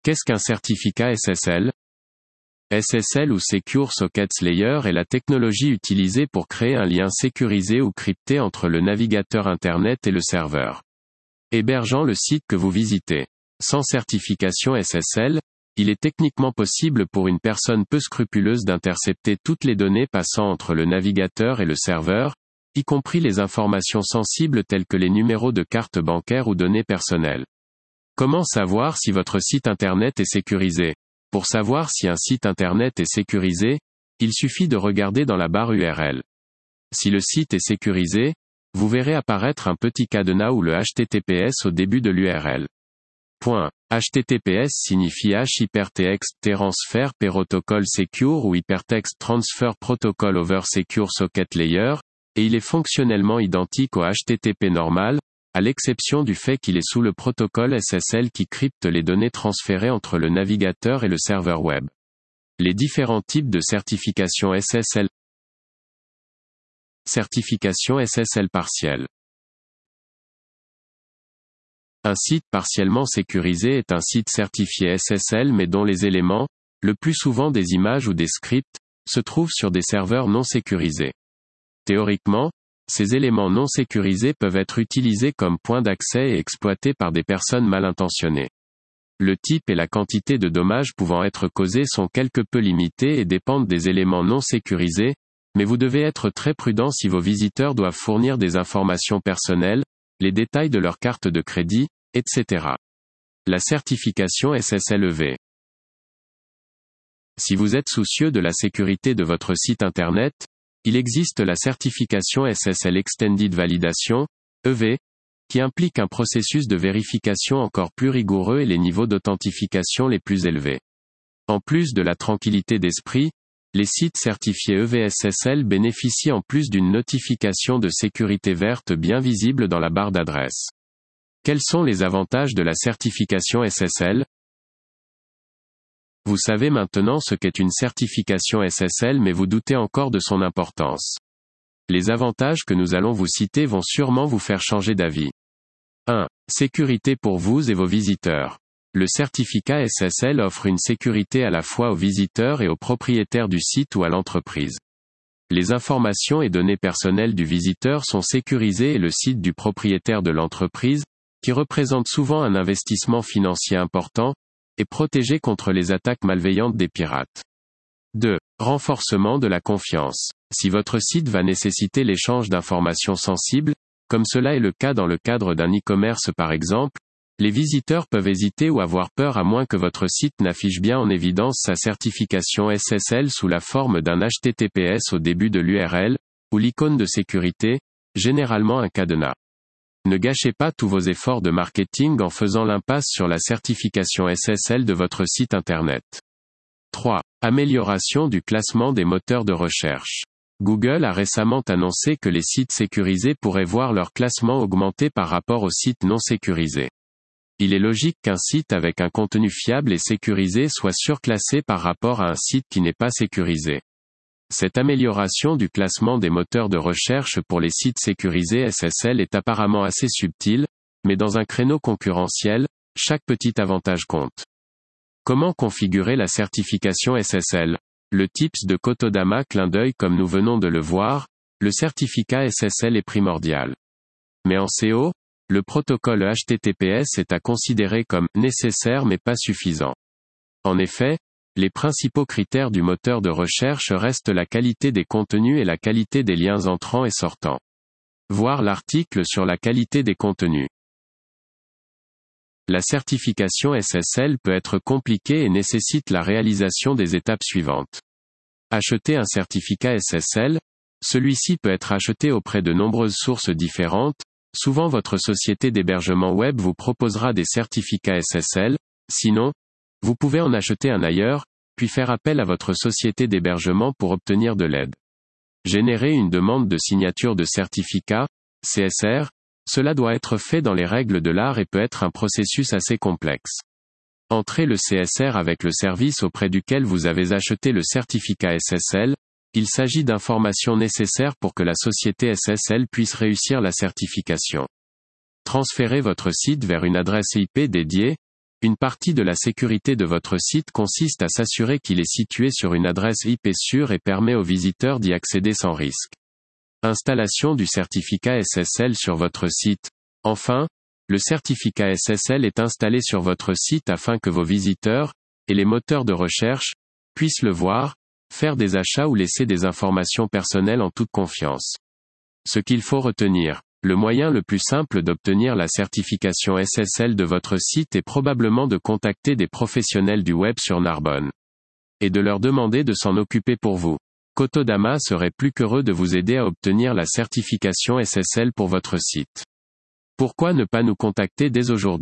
Qu'est-ce qu'un certificat SSL? SSL ou Secure Sockets Layer est la technologie utilisée pour créer un lien sécurisé ou crypté entre le navigateur Internet et le serveur hébergeant le site que vous visitez. Sans certification SSL, il est techniquement possible pour une personne peu scrupuleuse d'intercepter toutes les données passant entre le navigateur et le serveur, y compris les informations sensibles telles que les numéros de carte bancaire ou données personnelles. Comment savoir si votre site Internet est sécurisé? Pour savoir si un site Internet est sécurisé, il suffit de regarder dans la barre URL. Si le site est sécurisé, vous verrez apparaître un petit cadenas ou le HTTPS au début de l'URL. HTTPS signifie Hypertext Transfer Protocol Secure ou Hypertext Transfer Protocol over Secure Socket Layer, et il est fonctionnellement identique au HTTP normal, à l'exception du fait qu'il est sous le protocole SSL qui crypte les données transférées entre le navigateur et le serveur web. Les différents types de certification SSL. Certification SSL partielle. Un site partiellement sécurisé est un site certifié SSL mais dont les éléments, le plus souvent des images ou des scripts, se trouvent sur des serveurs non sécurisés. Théoriquement, ces éléments non sécurisés peuvent être utilisés comme point d'accès et exploités par des personnes mal intentionnées. Le type et la quantité de dommages pouvant être causés sont quelque peu limités et dépendent des éléments non sécurisés, mais vous devez être très prudent si vos visiteurs doivent fournir des informations personnelles, les détails de leur carte de crédit, etc. La certification SSLEV. Si vous êtes soucieux de la sécurité de votre site Internet, il existe la certification SSL Extended Validation, EV, qui implique un processus de vérification encore plus rigoureux et les niveaux d'authentification les plus élevés. En plus de la tranquillité d'esprit, les sites certifiés EVSSL bénéficient en plus d'une notification de sécurité verte bien visible dans la barre d'adresse. Quels sont les avantages de la certification SSL? Vous savez maintenant ce qu'est une certification SSL mais vous doutez encore de son importance. Les avantages que nous allons vous citer vont sûrement vous faire changer d'avis. 1. Sécurité pour vous et vos visiteurs. Le certificat SSL offre une sécurité à la fois aux visiteurs et aux propriétaires du site ou à l'entreprise. Les informations et données personnelles du visiteur sont sécurisées et le site du propriétaire de l'entreprise, qui représente souvent un investissement financier important, est protégé contre les attaques malveillantes des pirates. 2. Renforcement de la confiance. Si votre site va nécessiter l'échange d'informations sensibles, comme cela est le cas dans le cadre d'un e-commerce par exemple, les visiteurs peuvent hésiter ou avoir peur à moins que votre site n'affiche bien en évidence sa certification SSL sous la forme d'un HTTPS au début de l'URL, ou l'icône de sécurité, généralement un cadenas. Ne gâchez pas tous vos efforts de marketing en faisant l'impasse sur la certification SSL de votre site Internet. 3. Amélioration du classement des moteurs de recherche. Google a récemment annoncé que les sites sécurisés pourraient voir leur classement augmenter par rapport aux sites non sécurisés. Il est logique qu'un site avec un contenu fiable et sécurisé soit surclassé par rapport à un site qui n'est pas sécurisé. Cette amélioration du classement des moteurs de recherche pour les sites sécurisés SSL est apparemment assez subtile, mais dans un créneau concurrentiel, chaque petit avantage compte. Comment configurer la certification SSL? Le tips de Kotodama clin d'œil comme nous venons de le voir, le certificat SSL est primordial. Mais en SEO, le protocole HTTPS est à considérer comme nécessaire mais pas suffisant. En effet, les principaux critères du moteur de recherche restent la qualité des contenus et la qualité des liens entrants et sortants. Voir l'article sur la qualité des contenus. La certification SSL peut être compliquée et nécessite la réalisation des étapes suivantes. Acheter un certificat SSL, celui-ci peut être acheté auprès de nombreuses sources différentes. Souvent votre société d'hébergement web vous proposera des certificats SSL, sinon, vous pouvez en acheter un ailleurs, puis faire appel à votre société d'hébergement pour obtenir de l'aide. Générer une demande de signature de certificat, CSR, cela doit être fait dans les règles de l'art et peut être un processus assez complexe. Entrez le CSR avec le service auprès duquel vous avez acheté le certificat SSL, il s'agit d'informations nécessaires pour que la société SSL puisse réussir la certification. Transférez votre site vers une adresse IP dédiée, Une partie de la sécurité de votre site consiste à s'assurer qu'il est situé sur une adresse IP sûre et permet aux visiteurs d'y accéder sans risque. Installation du certificat SSL sur votre site. Enfin, le certificat SSL est installé sur votre site afin que vos visiteurs, et les moteurs de recherche, puissent le voir, faire des achats ou laisser des informations personnelles en toute confiance. Ce qu'il faut retenir. Le moyen le plus simple d'obtenir la certification SSL de votre site est probablement de contacter des professionnels du web sur Narbonne. Et de leur demander de s'en occuper pour vous. Cotodama serait plus qu'heureux de vous aider à obtenir la certification SSL pour votre site. Pourquoi ne pas nous contacter dès aujourd'hui ?